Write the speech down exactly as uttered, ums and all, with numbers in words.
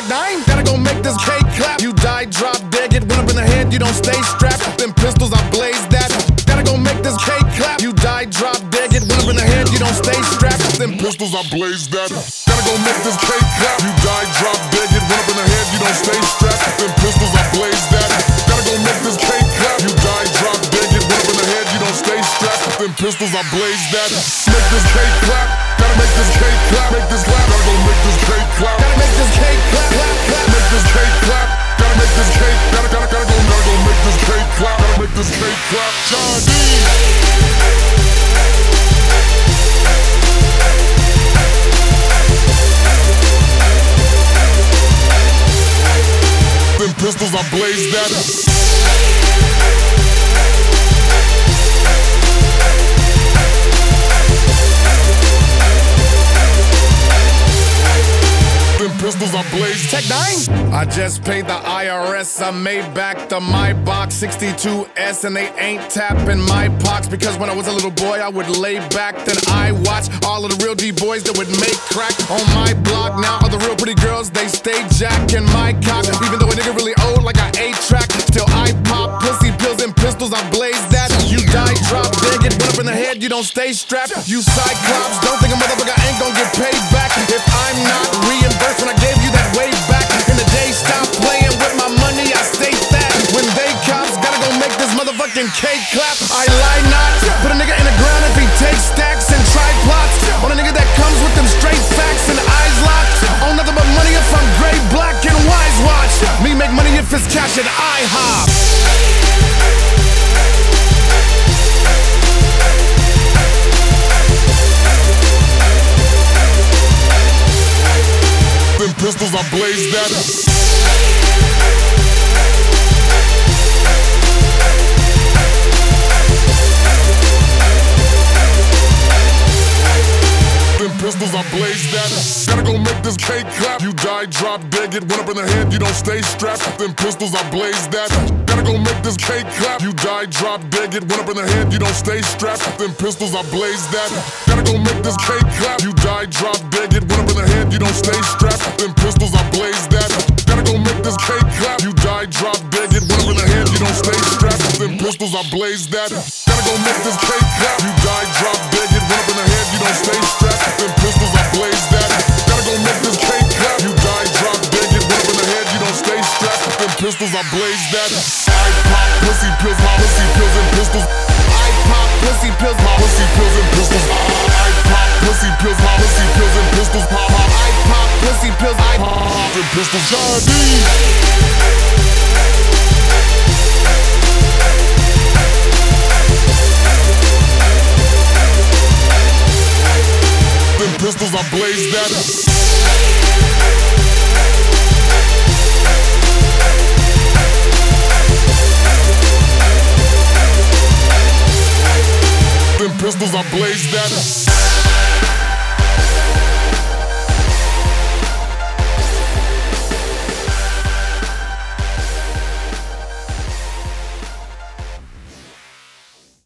nine, gotta go make this cake clap. You die, drop dead, get one up in the head, you don't stay strapped. Them pistols, I blaze that. Gotta go make this cake clap. You die, drop dead, get one up in the head, you don't stay strapped. Them pistols, I blaze that. Gotta go make this cake clap. You die, drop dead, get one up in the head, you don't stay strapped. Them pistols, I blaze that. Gotta go make this cake clap. You die, drop dead, get one up in the head, you don't stay strapped. Them pistols, I blaze that. Make this cake clap. Gotta make this cake clap. Make this clap. Gotta go make this cake clap. Gotta make this cake clap. Clap, clap. Make this cake clap. Gotta make this cake. Gotta, gotta, gotta go. Gotta go make this cake clap. Gotta make this cake clap. John D. Them pistols, I blaze that. Pistols, I blaze. Tech nine. I just paid the I R S. I made back the My Box sixty-two S, and they ain't tapping my pox because when I was a little boy, I would lay back. Then I watch all of the real D-boys that would make crack on my block. Now all the real pretty girls, they stay jacking my cock. Even though a nigga really old like I eight-track, still I pop pussy pills and pistols. I blaze that. You die, drop dead, get one up in the head. You don't stay strapped. You cyclops, don't think a motherfucker ain't gonna get paid back if I'm not reimbursed. When I gave you that way back in the day, stop playing with my money, I stay fat. When they cops, gotta go make this motherfucking cake clap. I lie not, put a nigga in the ground if he takes stacks and tripods. On a nigga that comes with them straight facts and eyes locked. On nothing but money if I'm gray, black, and wise watch. Me make money if it's cash and I hop. Them pistols, I blaze that. Them pistols, I blaze that. Gotta go make this cake clap. You die, drop dead, get one up in the head, you don't stay strapped. Them pistols, I blaze that. Gotta go make this cake clap. You die, drop dead, get one up in the head, you don't stay strapped. Them pistols, I blaze that. Gotta go make this cake clap. You die, drop dead, get one up in the head, you don't stay strapped. Them pistols, I blaze that. Gotta go make this cake clap. You die, drop dead, get one up in the head, you don't stay strapped. Them pistols, I blaze that. Gotta go make this cake clap. You die, drop dead, get one up in the head, you don't stay strapped. Them pistols, I blaze that. Gotta go make this cake clap. You die, drop dead, get one up in the head, you don't stay strapped. Them pistols, I blaze that. I pop pussy pills, my pussy pills and pistols. I pop pussy pills, my pussy pills and pistols. I pop pussy pills, my pussy pills and pistols. I pop pussy pills, I pop and pistols. John D. Them pistols, I blaze that. Them pistols, I blaze that.